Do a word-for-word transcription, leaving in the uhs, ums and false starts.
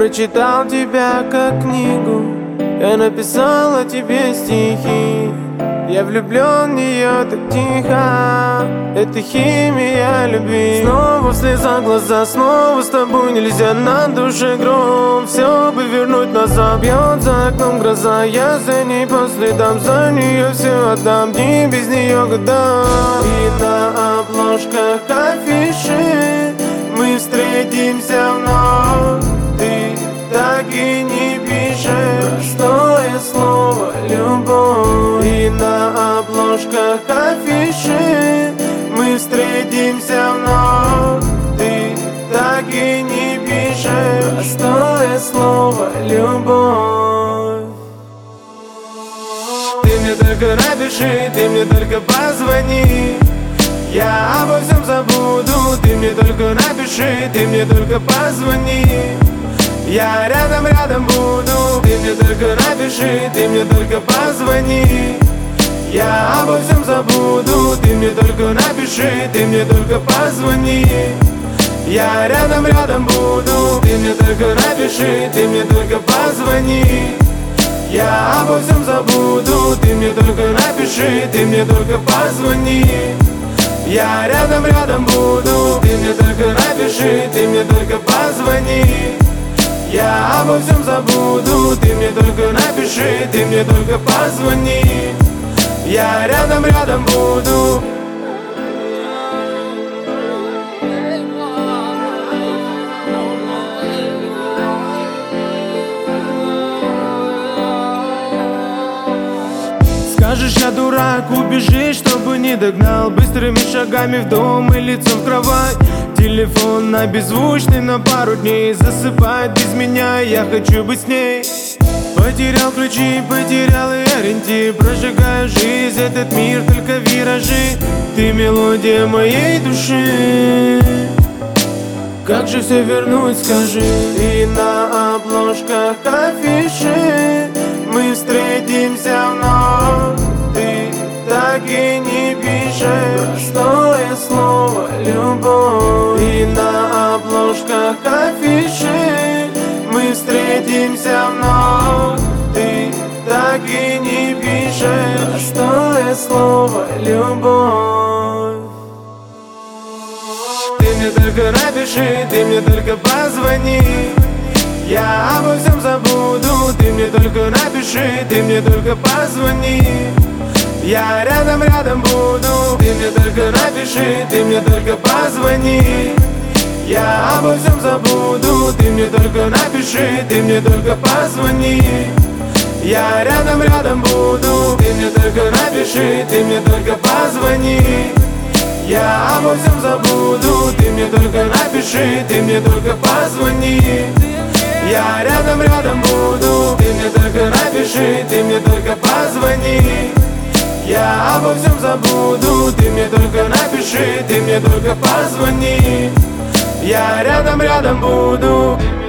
прочитал тебя как книгу, я написал о тебе стихи. Я влюблен в нее так тихо, это химия любви. Снова в слезах глаза, снова с тобой нельзя, на душе гром, все бы вернуть назад. Бьет за окном гроза, я за ней по следам, за нее все отдам, дни без нее года. И на обложках афиши мы встретимся вновь, ты так и не пишешь простое слово любовь. И на обложках афиши мы встретимся вновь, ты так и не пишешь простое слово любовь. Ты мне только напиши, ты мне только позвони, я обо всем забуду. Ты мне только напиши, ты мне только позвони, я рядом, рядом буду. Ты мне только напиши, ты мне только позвони, я обо всем забуду. Ты мне только напиши, ты мне только позвони, я рядом, рядом буду. Ты мне только напиши, ты мне только позвони, я обо всем забуду. Ты мне только напиши, ты мне только позвони, я рядом, рядом буду. Ты мне только напиши, ты мне только позвони, я обо всем забуду. Ты мне только напиши, ты мне только позвони, я рядом, рядом буду. Скажешь, я дурак, убежишь, чтобы не догнал. Быстрыми шагами в дом и лицом в кровать. Телефон на беззвучный на пару дней, засыпает без меня, я хочу быть с ней. Потерял ключи, потерял и ориентир, прожигаю жизнь, этот мир только виражи. Ты мелодия моей души, как же все вернуть, скажи. И на обложках афиши мы встретимся вновь, ты так и не пишешь простое слово любовь. И на обложках афиши мы встретимся вновь, ты так и не пишешь простое слово любовь. Ты мне только напиши, ты мне только позвони, я обо всем забуду. Ты мне только напиши, ты мне только позвони, я рядом, рядом буду. Ты мне только напиши, ты мне только позвони, я обо всем забуду. Ты мне только напиши, ты мне только позвони, я рядом, рядом буду. Ты мне только напиши, ты мне только позвони, я обо всем забуду. Ты мне только напиши, ты мне только позвони, я рядом, рядом буду. Ты мне только напиши, ты мне только позвони, я обо всем забуду. Ты мне только напиши, ты мне только позвони, я рядом, рядом буду.